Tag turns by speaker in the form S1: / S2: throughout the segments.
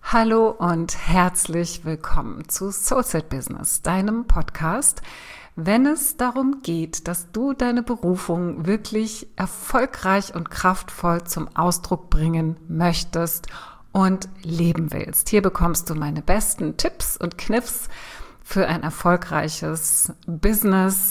S1: Hallo und herzlich willkommen zu Soulset Business, deinem Podcast, wenn es darum geht, dass du deine Berufung wirklich erfolgreich und kraftvoll zum Ausdruck bringen möchtest und leben willst. Hier bekommst du meine besten Tipps und Kniffs für ein erfolgreiches Business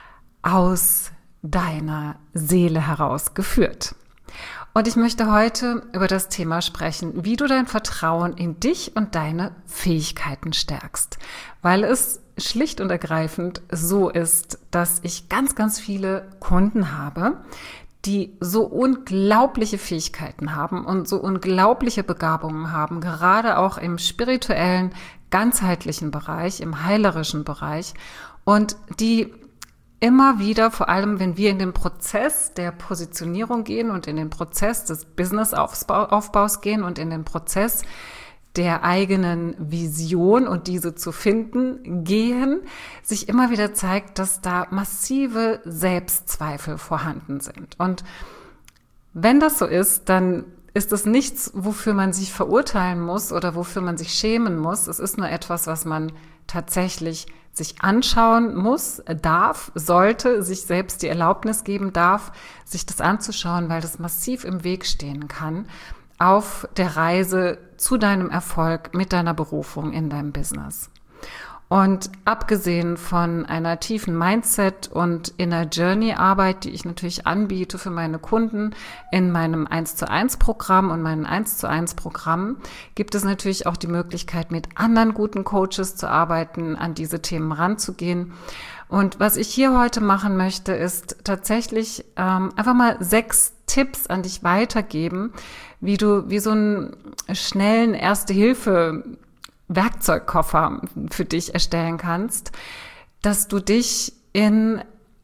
S1: aus deiner Seele heraus geführt. Und ich möchte heute über das Thema sprechen, wie du dein Vertrauen in dich und deine Fähigkeiten stärkst. Weil es schlicht und ergreifend so ist, dass ich ganz viele Kunden habe, die so unglaubliche Fähigkeiten haben und so unglaubliche Begabungen haben, gerade auch im spirituellen, ganzheitlichen Bereich, im heilerischen Bereich, und die immer wieder, vor allem wenn wir in den Prozess der Positionierung gehen und in den Prozess des Businessaufbaus gehen und in den Prozess der eigenen Vision und diese zu finden gehen, sich immer wieder zeigt, dass da massive Selbstzweifel vorhanden sind. Und wenn das so ist, dann ist es nichts, wofür man sich verurteilen muss oder wofür man sich schämen muss. Es ist nur etwas, was man tatsächlich sich anschauen muss, darf, sollte, sich selbst die Erlaubnis geben darf, sich das anzuschauen, weil das massiv im Weg stehen kann auf der Reise zu deinem Erfolg mit deiner Berufung in deinem Business. Und abgesehen von einer tiefen Mindset- und Inner Journey-Arbeit, die ich natürlich anbiete für meine Kunden in meinem 1:1 Programm und meinen 1:1 Programmen, gibt es natürlich auch die Möglichkeit, mit anderen guten Coaches zu arbeiten, an diese Themen ranzugehen. Und was ich hier heute machen möchte, ist tatsächlich einfach mal 6 Tipps an dich weitergeben, wie du wie so einen schnellen Erste-Hilfe Werkzeugkoffer für dich erstellen kannst, dass du dich wenn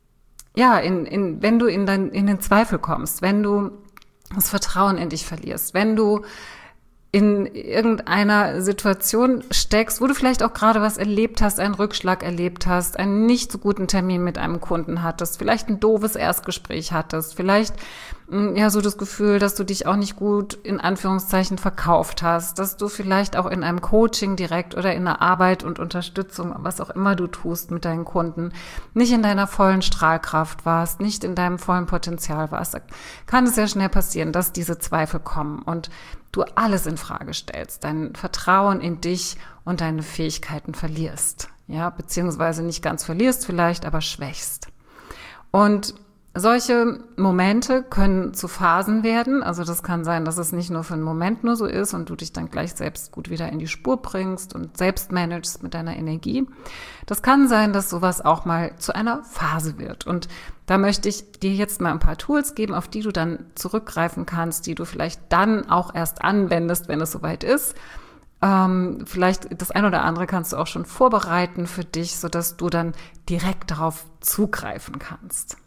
S1: du in den Zweifel kommst, wenn du das Vertrauen in dich verlierst, wenn du in irgendeiner Situation steckst, wo du vielleicht auch gerade was erlebt hast, einen Rückschlag erlebt hast, einen nicht so guten Termin mit einem Kunden hattest, vielleicht ein doofes Erstgespräch hattest, vielleicht so das Gefühl, dass du dich auch nicht gut in Anführungszeichen verkauft hast, dass du vielleicht auch in einem Coaching direkt oder in der Arbeit und Unterstützung, was auch immer du tust mit deinen Kunden, nicht in deiner vollen Strahlkraft warst, nicht in deinem vollen Potenzial warst. Da kann es sehr schnell passieren, dass diese Zweifel kommen und du alles in Frage stellst, dein Vertrauen in dich und deine Fähigkeiten verlierst, beziehungsweise nicht ganz verlierst vielleicht, aber schwächst. Und solche Momente können zu Phasen werden. Also das kann sein, dass es nicht nur für einen Moment nur so ist und du dich dann gleich selbst gut wieder in die Spur bringst und selbst managst mit deiner Energie. Das kann sein, dass sowas auch mal zu einer Phase wird. Und da möchte ich dir jetzt mal ein paar Tools geben, auf die du dann zurückgreifen kannst, die du vielleicht dann auch erst anwendest, wenn es soweit ist. Vielleicht das ein oder andere kannst du auch schon vorbereiten für dich, sodass du dann direkt darauf zugreifen kannst.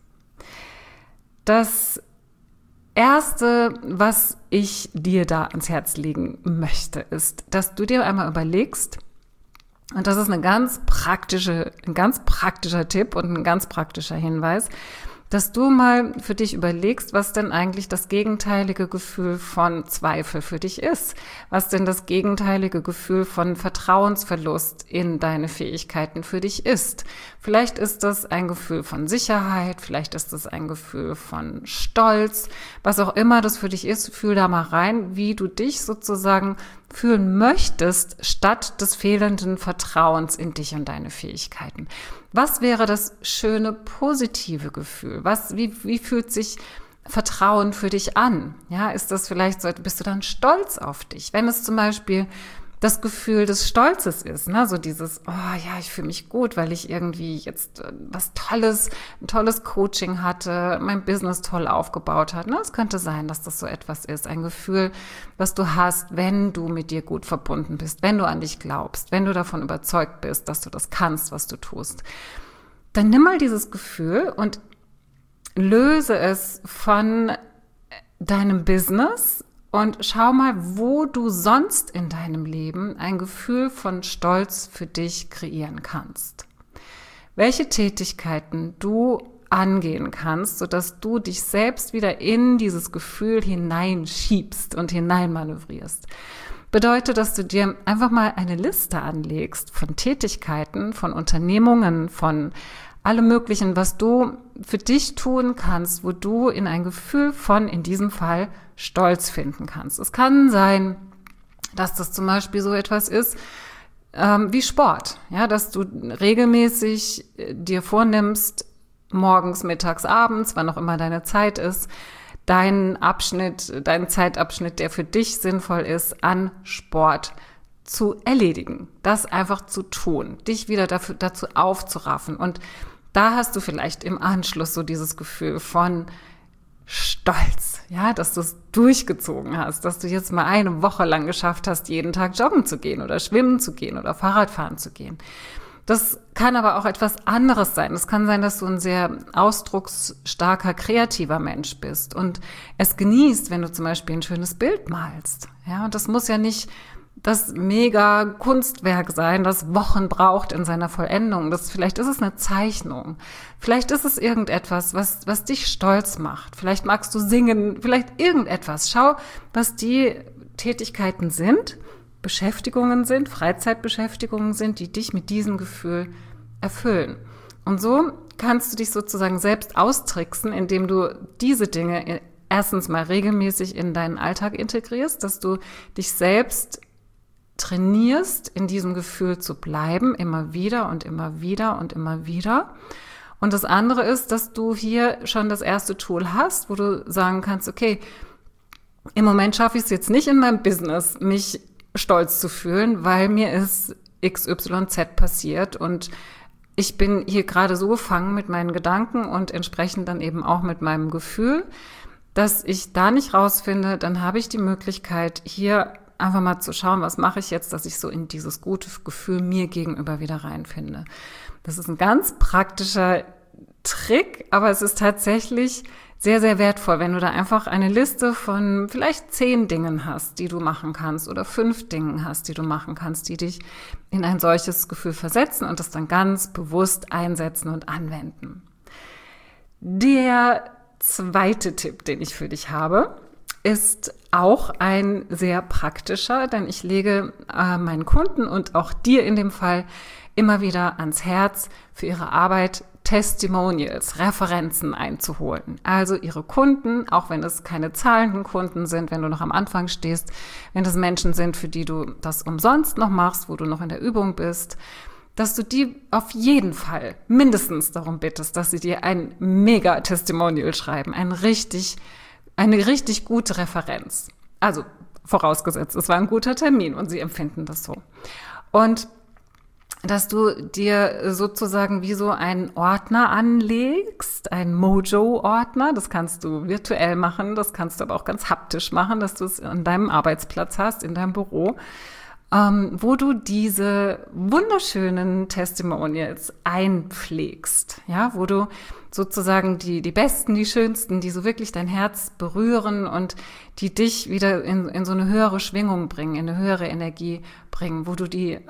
S1: Das Erste, was ich dir da ans Herz legen möchte, ist, dass du dir einmal überlegst, und das ist ein ganz praktischer Tipp und ein ganz praktischer Hinweis, dass du mal für dich überlegst, was denn eigentlich das gegenteilige Gefühl von Zweifel für dich ist. Was denn das gegenteilige Gefühl von Vertrauensverlust in deine Fähigkeiten für dich ist. Vielleicht ist das ein Gefühl von Sicherheit, vielleicht ist das ein Gefühl von Stolz, was auch immer das für dich ist, fühl da mal rein, wie du dich sozusagen fühlen möchtest, statt des fehlenden Vertrauens in dich und deine Fähigkeiten. Was wäre das schöne, positive Gefühl? Wie fühlt sich Vertrauen für dich an? Ist das vielleicht so, bist du dann stolz auf dich? Wenn es zum Beispiel das Gefühl des Stolzes ist, so dieses, ich fühle mich gut, weil ich irgendwie jetzt ein tolles Coaching hatte, mein Business toll aufgebaut hat. Es könnte sein, dass das so etwas ist, ein Gefühl, was du hast, wenn du mit dir gut verbunden bist, wenn du an dich glaubst, wenn du davon überzeugt bist, dass du das kannst, was du tust. Dann nimm mal dieses Gefühl und löse es von deinem Business und schau mal, wo du sonst in deinem Leben ein Gefühl von Stolz für dich kreieren kannst. Welche Tätigkeiten du angehen kannst, sodass du dich selbst wieder in dieses Gefühl hineinschiebst und hineinmanövrierst. Bedeutet, dass du dir einfach mal eine Liste anlegst von Tätigkeiten, von Unternehmungen, von allem Möglichen, was du für dich tun kannst, wo du in ein Gefühl von, in diesem Fall, Stolz finden kannst. Es kann sein, dass das zum Beispiel so etwas ist wie Sport, ja, dass du regelmäßig dir vornimmst, morgens, mittags, abends, wann auch immer deine Zeit ist, deinen Zeitabschnitt, der für dich sinnvoll ist, an Sport zu erledigen, das einfach zu tun, dich wieder dazu aufzuraffen. Und da hast du vielleicht im Anschluss so dieses Gefühl von Stolz, ja, dass du es durchgezogen hast, dass du jetzt mal eine Woche lang geschafft hast, jeden Tag joggen zu gehen oder schwimmen zu gehen oder Fahrradfahren zu gehen. Das kann aber auch etwas anderes sein. Es kann sein, dass du ein sehr ausdrucksstarker, kreativer Mensch bist und es genießt, wenn du zum Beispiel ein schönes Bild malst. Ja, und das muss ja nicht das mega Kunstwerk sein, das Wochen braucht in seiner Vollendung. Vielleicht ist es eine Zeichnung. Vielleicht ist es irgendetwas, was dich stolz macht. Vielleicht magst du singen, vielleicht irgendetwas. Schau, was die Tätigkeiten sind, Beschäftigungen sind, Freizeitbeschäftigungen sind, die dich mit diesem Gefühl erfüllen. Und so kannst du dich sozusagen selbst austricksen, indem du diese Dinge erstens mal regelmäßig in deinen Alltag integrierst, dass du dich selbst trainierst, in diesem Gefühl zu bleiben, immer wieder und immer wieder und immer wieder. Und das andere ist, dass du hier schon das erste Tool hast, wo du sagen kannst, okay, im Moment schaffe ich es jetzt nicht in meinem Business, mich stolz zu fühlen, weil mir ist XYZ passiert und ich bin hier gerade so gefangen mit meinen Gedanken und entsprechend dann eben auch mit meinem Gefühl, dass ich da nicht rausfinde. Dann habe ich die Möglichkeit, hier einfach mal zu schauen, was mache ich jetzt, dass ich so in dieses gute Gefühl mir gegenüber wieder reinfinde. Das ist ein ganz praktischer Trick, aber es ist tatsächlich sehr, sehr wertvoll, wenn du da einfach eine Liste von vielleicht 10 Dingen hast, die du machen kannst oder 5 Dingen hast, die du machen kannst, die dich in ein solches Gefühl versetzen und das dann ganz bewusst einsetzen und anwenden. Der zweite Tipp, den ich für dich habe, ist auch ein sehr praktischer, denn ich lege meinen Kunden und auch dir in dem Fall immer wieder ans Herz, für ihre Arbeit Testimonials, Referenzen einzuholen. Also ihre Kunden, auch wenn es keine zahlenden Kunden sind, wenn du noch am Anfang stehst, wenn das Menschen sind, für die du das umsonst noch machst, wo du noch in der Übung bist, dass du die auf jeden Fall mindestens darum bittest, dass sie dir ein Mega-Testimonial schreiben, eine richtig gute Referenz. Also vorausgesetzt, es war ein guter Termin und sie empfinden das so. Und dass du dir sozusagen wie so einen Ordner anlegst, einen Mojo-Ordner, das kannst du virtuell machen, das kannst du aber auch ganz haptisch machen, dass du es an deinem Arbeitsplatz hast, in deinem Büro, wo du diese wunderschönen Testimonials einpflegst, ja, wo du sozusagen die besten, die schönsten, die so wirklich dein Herz berühren und die dich wieder in so eine höhere Schwingung bringen, in eine höhere Energie bringen, wo du die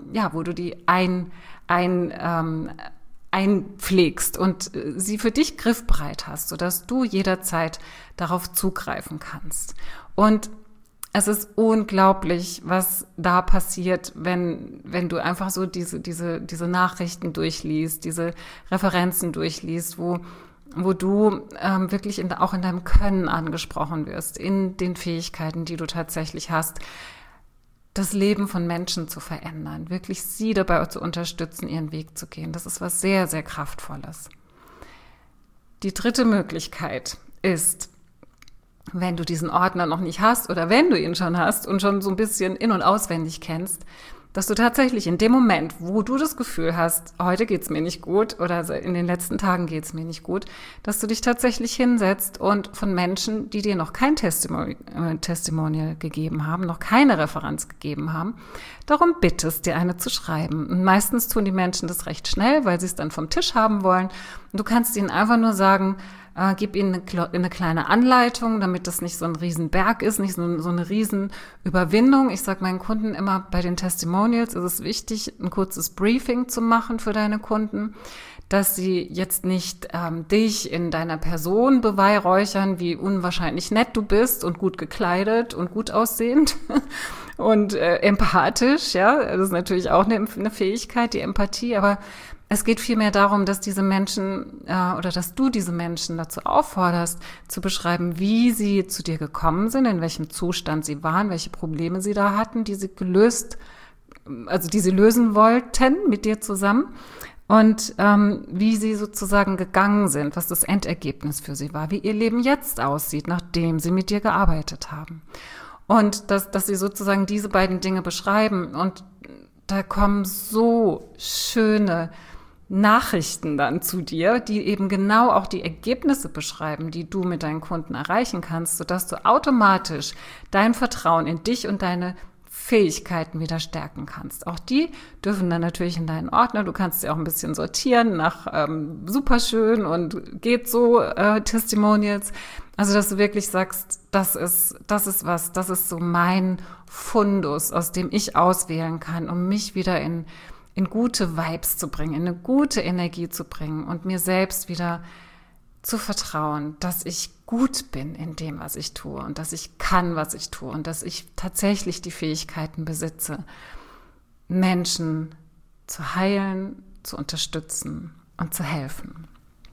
S1: einpflegst und sie für dich griffbereit hast, sodass du jederzeit darauf zugreifen kannst. Und es ist unglaublich, was da passiert, wenn du einfach so diese Nachrichten durchliest, diese Referenzen durchliest, wo du wirklich auch in deinem Können angesprochen wirst, in den Fähigkeiten, die du tatsächlich hast, das Leben von Menschen zu verändern, wirklich sie dabei zu unterstützen, ihren Weg zu gehen. Das ist was sehr, sehr Kraftvolles. Die dritte Möglichkeit ist, wenn du diesen Ordner noch nicht hast oder wenn du ihn schon hast und schon so ein bisschen in- und auswendig kennst, dass du tatsächlich in dem Moment, wo du das Gefühl hast, heute geht's mir nicht gut oder in den letzten Tagen geht's mir nicht gut, dass du dich tatsächlich hinsetzt und von Menschen, die dir noch kein Testimonial gegeben haben, noch keine Referenz gegeben haben, darum bittest, dir eine zu schreiben. Und meistens tun die Menschen das recht schnell, weil sie es dann vom Tisch haben wollen. Und du kannst ihnen einfach nur sagen, gib ihnen eine kleine Anleitung, damit das nicht so ein Riesenberg ist, nicht so eine Riesenüberwindung. Ich sage meinen Kunden immer, bei den Testimonials ist es wichtig, ein kurzes Briefing zu machen für deine Kunden, dass sie jetzt nicht dich in deiner Person beweihräuchern, wie unwahrscheinlich nett du bist und gut gekleidet und gut aussehend und empathisch. Ja, das ist natürlich auch eine Fähigkeit, die Empathie, aber es geht vielmehr darum, dass diese Menschen oder dass du diese Menschen dazu aufforderst, zu beschreiben, wie sie zu dir gekommen sind, in welchem Zustand sie waren, welche Probleme sie da hatten, die sie lösen wollten mit dir zusammen. Und wie sie sozusagen gegangen sind, was das Endergebnis für sie war, wie ihr Leben jetzt aussieht, nachdem sie mit dir gearbeitet haben. Und dass sie sozusagen diese beiden Dinge beschreiben. Und da kommen so schöne Nachrichten dann zu dir, die eben genau auch die Ergebnisse beschreiben, die du mit deinen Kunden erreichen kannst, sodass du automatisch dein Vertrauen in dich und deine Fähigkeiten wieder stärken kannst. Auch die dürfen dann natürlich in deinen Ordner. Du kannst sie auch ein bisschen sortieren nach superschön und geht so Testimonials. Also, dass du wirklich sagst, das ist so mein Fundus, aus dem ich auswählen kann, um mich wieder in gute Vibes zu bringen, in eine gute Energie zu bringen und mir selbst wieder zu vertrauen, dass ich gut bin in dem, was ich tue und dass ich kann, was ich tue und dass ich tatsächlich die Fähigkeiten besitze, Menschen zu heilen, zu unterstützen und zu helfen.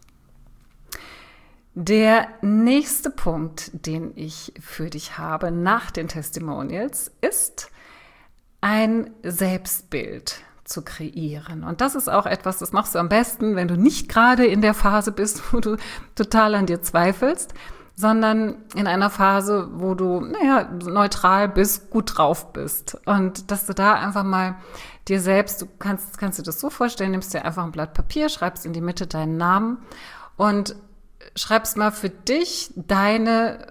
S1: Der nächste Punkt, den ich für dich habe nach den Testimonials, ist ein Selbstbild zu kreieren. Und das ist auch etwas, das machst du am besten, wenn du nicht gerade in der Phase bist, wo du total an dir zweifelst, sondern in einer Phase, wo du, neutral bist, gut drauf bist. Und dass du da einfach mal dir selbst, du kannst dir das so vorstellen, nimmst dir einfach ein Blatt Papier, schreibst in die Mitte deinen Namen und schreibst mal für dich deine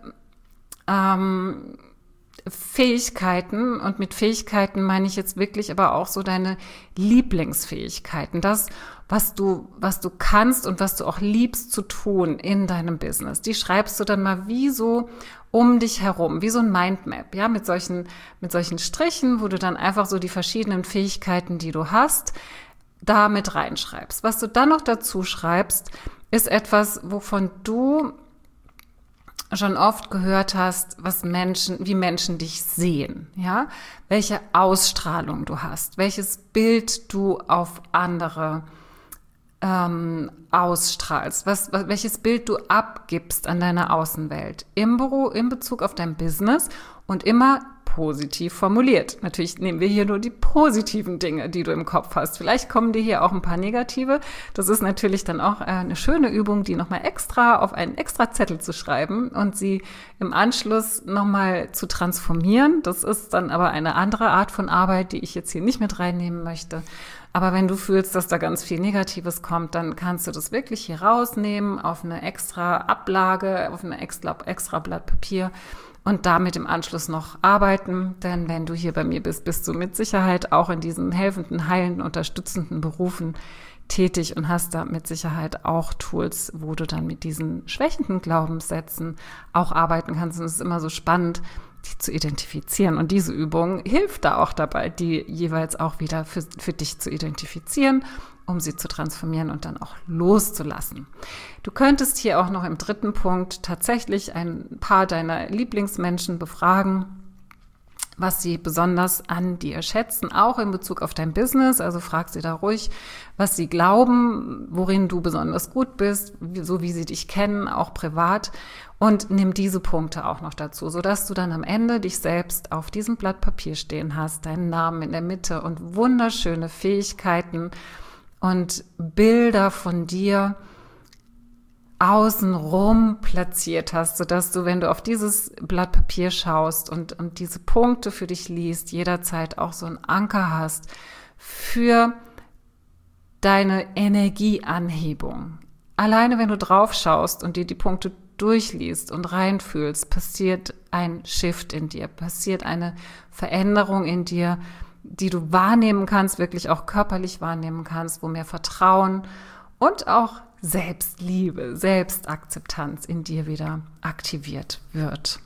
S1: Fähigkeiten, und mit Fähigkeiten meine ich jetzt wirklich aber auch so deine Lieblingsfähigkeiten, das, was du kannst und was du auch liebst zu tun in deinem Business. Die schreibst du dann mal wie so um dich herum, wie so ein Mindmap, ja, mit solchen Strichen, wo du dann einfach so die verschiedenen Fähigkeiten, die du hast, da mit reinschreibst. Was du dann noch dazu schreibst, ist etwas, wovon du schon oft gehört hast, wie Menschen dich sehen, ja, welche Ausstrahlung du hast, welches Bild du auf andere ausstrahlst, welches Bild du abgibst an deiner Außenwelt im Büro, in Bezug auf dein Business und immer positiv formuliert. Natürlich nehmen wir hier nur die positiven Dinge, die du im Kopf hast. Vielleicht kommen dir hier auch ein paar negative. Das ist natürlich dann auch eine schöne Übung, die nochmal extra auf einen extra Zettel zu schreiben und sie im Anschluss nochmal zu transformieren. Das ist dann aber eine andere Art von Arbeit, die ich jetzt hier nicht mit reinnehmen möchte. Aber wenn du fühlst, dass da ganz viel Negatives kommt, dann kannst du das wirklich hier rausnehmen auf eine extra Ablage, auf eine extra Blatt Papier und damit im Anschluss noch arbeiten. Denn wenn du hier bei mir bist, bist du mit Sicherheit auch in diesen helfenden, heilenden, unterstützenden Berufen tätig und hast da mit Sicherheit auch Tools, wo du dann mit diesen schwächenden Glaubenssätzen auch arbeiten kannst. Und es ist immer so spannend, die zu identifizieren. Und diese Übung hilft da auch dabei, die jeweils auch wieder für dich zu identifizieren, um sie zu transformieren und dann auch loszulassen. Du könntest hier auch noch im dritten Punkt tatsächlich ein paar deiner Lieblingsmenschen befragen, was sie besonders an dir schätzen, auch in Bezug auf dein Business. Also frag sie da ruhig, was sie glauben, worin du besonders gut bist, so wie sie dich kennen, auch privat. Und nimm diese Punkte auch noch dazu, sodass du dann am Ende dich selbst auf diesem Blatt Papier stehen hast, deinen Namen in der Mitte und wunderschöne Fähigkeiten und Bilder von dir außenrum platziert hast, sodass du, wenn du auf dieses Blatt Papier schaust und diese Punkte für dich liest, jederzeit auch so einen Anker hast für deine Energieanhebung. Alleine wenn du drauf schaust und dir die Punkte durchliest und reinfühlst, passiert ein Shift in dir, passiert eine Veränderung in dir, die du wahrnehmen kannst, wirklich auch körperlich wahrnehmen kannst, wo mehr Vertrauen und auch Selbstliebe, Selbstakzeptanz in dir wieder aktiviert wird.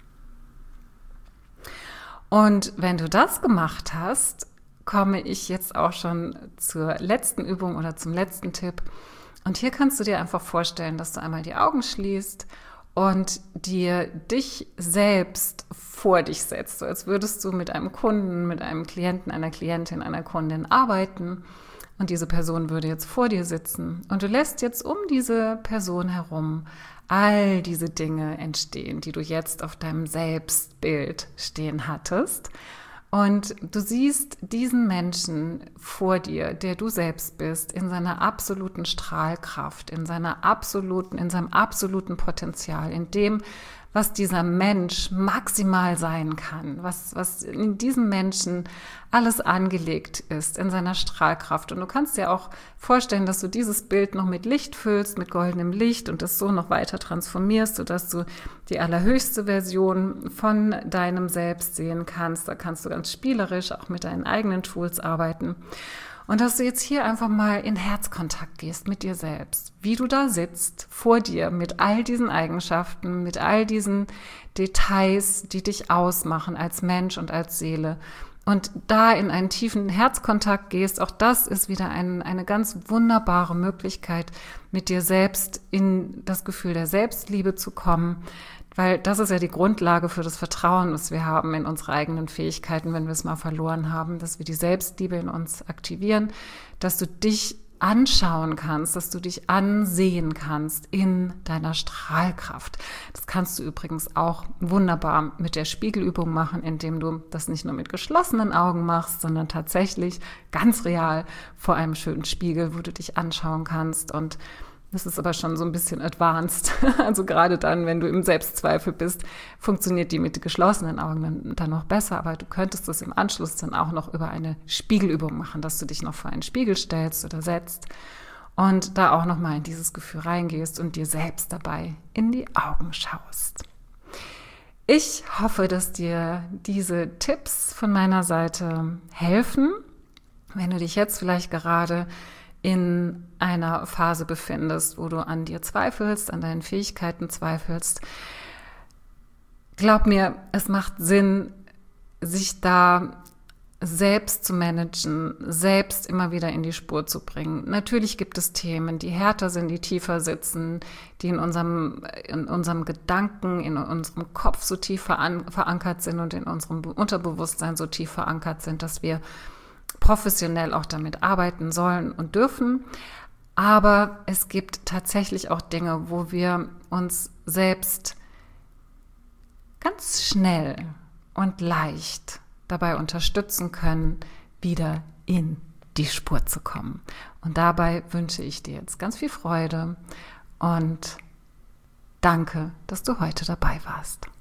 S1: Und wenn du das gemacht hast, komme ich jetzt auch schon zur letzten Übung oder zum letzten Tipp. Und hier kannst du dir einfach vorstellen, dass du einmal die Augen schließt und dir dich selbst vor dich setzt, so als würdest du mit einem Kunden, mit einem Klienten, einer Klientin, einer Kundin arbeiten und diese Person würde jetzt vor dir sitzen und du lässt jetzt um diese Person herum all diese Dinge entstehen, die du jetzt auf deinem Selbstbild stehen hattest. Und du siehst diesen Menschen vor dir, der du selbst bist, in seiner absoluten Strahlkraft, in seinem absoluten Potenzial, in dem, was dieser Mensch maximal sein kann, was in diesem Menschen alles angelegt ist, in seiner Strahlkraft. Und du kannst dir auch vorstellen, dass du dieses Bild noch mit Licht füllst, mit goldenem Licht und das so noch weiter transformierst, sodass du die allerhöchste Version von deinem Selbst sehen kannst. Da kannst du ganz spielerisch auch mit deinen eigenen Tools arbeiten. Und dass du jetzt hier einfach mal in Herzkontakt gehst mit dir selbst, wie du da sitzt, vor dir, mit all diesen Eigenschaften, mit all diesen Details, die dich ausmachen als Mensch und als Seele. Und da in einen tiefen Herzkontakt gehst, auch das ist wieder eine ganz wunderbare Möglichkeit, mit dir selbst in das Gefühl der Selbstliebe zu kommen. Weil das ist ja die Grundlage für das Vertrauen, das wir haben in unsere eigenen Fähigkeiten, wenn wir es mal verloren haben, dass wir die Selbstliebe in uns aktivieren, dass du dich anschauen kannst, dass du dich ansehen kannst in deiner Strahlkraft. Das kannst du übrigens auch wunderbar mit der Spiegelübung machen, indem du das nicht nur mit geschlossenen Augen machst, sondern tatsächlich ganz real vor einem schönen Spiegel, wo du dich anschauen kannst. Und das ist aber schon so ein bisschen advanced. Also gerade dann, wenn du im Selbstzweifel bist, funktioniert die mit geschlossenen Augen dann noch besser. Aber du könntest das im Anschluss dann auch noch über eine Spiegelübung machen, dass du dich noch vor einen Spiegel stellst oder setzt und da auch nochmal in dieses Gefühl reingehst und dir selbst dabei in die Augen schaust. Ich hoffe, dass dir diese Tipps von meiner Seite helfen, wenn du dich jetzt vielleicht gerade in einer Phase befindest, wo du an dir zweifelst, an deinen Fähigkeiten zweifelst. Glaub mir, es macht Sinn, sich da selbst zu managen, selbst immer wieder in die Spur zu bringen. Natürlich gibt es Themen, die härter sind, die tiefer sitzen, die in unserem Gedanken, in unserem Kopf so tief verankert sind und in unserem Unterbewusstsein so tief verankert sind, dass wir professionell auch damit arbeiten sollen und dürfen. Aber es gibt tatsächlich auch Dinge, wo wir uns selbst ganz schnell und leicht dabei unterstützen können, wieder in die Spur zu kommen. Und dabei wünsche ich dir jetzt ganz viel Freude und danke, dass du heute dabei warst.